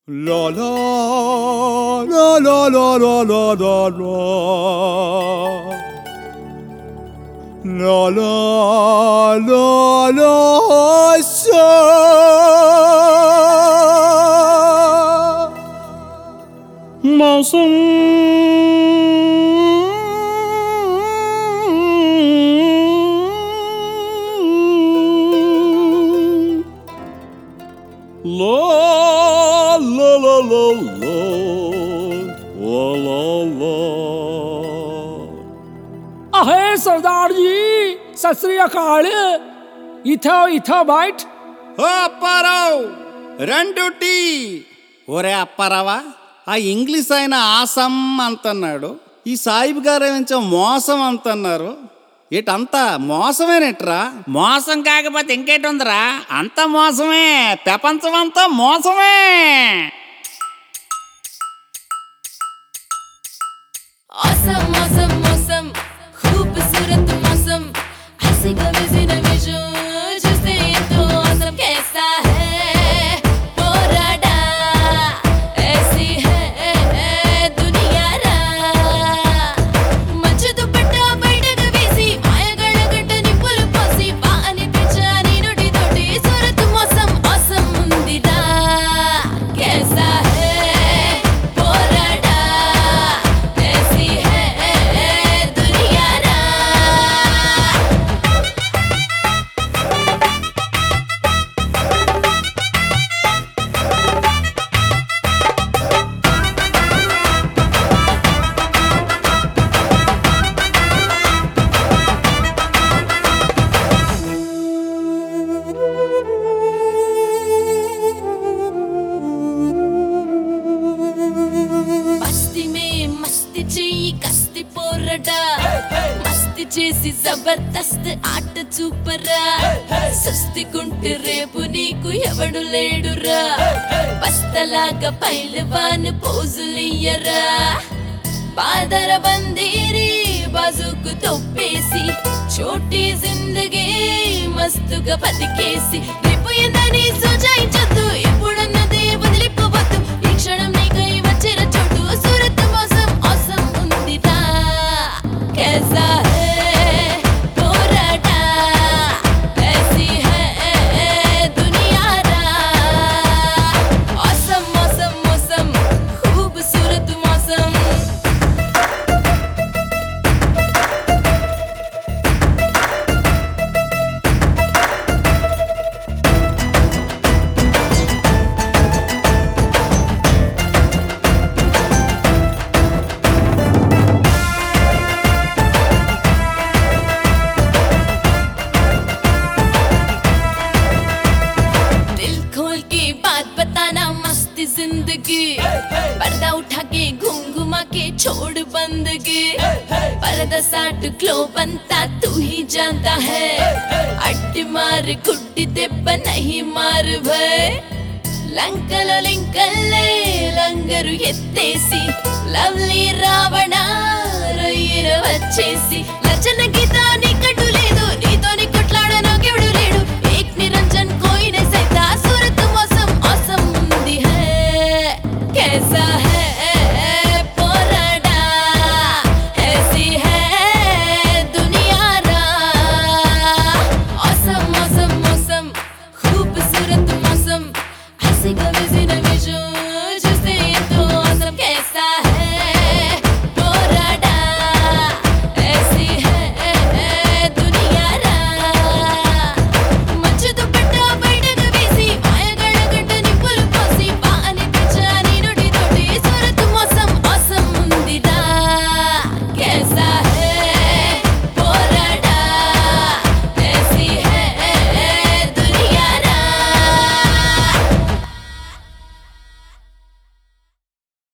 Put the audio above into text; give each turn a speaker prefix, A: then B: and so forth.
A: La la la la la la la la la la la la la sa मौसम La la la la la la la la
B: अहे सरदार जी सत श्री अकाल इथो बैठ
C: ఓ అప్పారావు రెండు tea. ఒరే అప్పారావా, ఆ ఇంగ్లీష్ ఆయన ఆసం అంతన్నాడు, ఈ సాయిబు గారు ఏమించో మోసం అంతన్నారు. ఇటంతా మోసమేనట్రా?
D: మోసం కాకపోతే ఇంకేటుందిరా, అంత మోసమే, ప్రపంచం అంతా మోసమే.
E: मौसम मौसम मौसम खूबसूरत मौसम ऐसे कभी से न मिलो जिससे तो मौसम कैसा है पोराडा ऐसी है दुनिया रा मंच दुपट्टा बैठक वेसी मायगळ गट्टनी पुल पोसी वानी पिचानी नोटी तोटी सूरत मौसम मौसम मुंदिरा कैसा है पोराडा ऐसी है दुनिया रा మస్తి మే మస్తి చెయ్యి కస్తి పోరడా మస్తి చేసి జబర్దస్త్ ఆట చూపరా సుస్తి గుంటె రేపు నీకు ఎవడు లేడురా బస్తలాగా పైలవాన్ పోజులియ్యరా బాదర బందీరి బాజుకు తొప్పేసి చోటీ జిందగీ మస్తుగా బతికేసి రేపు ఎందని సుజాయించొద్దు ఎప్పుడన్నదే వదిలిపోవద్దు ఈ క్షణం నీకై వచ్చిన చోటు సూరత్ మోసం మోసం ఉందిరా कैसा है पोराटा ऐसी है दुनिया रा मौसम मौसम मौसम खूबसूरत मौसम दिल खोल के बात बताना मस्ती जिंदगी पर्दा उठा के घूम घुमा के छोड़ बंदगी पर्दा साट क्लो बनता तू ही जानता है अट्टी मार गुड्डी दెబ్బ नहीं मार भय లంకలో లింకల్లే లంగరు ఎత్తేసి లవ్లీ రావణ రొయ్యర వచ్చేసి లచన గీత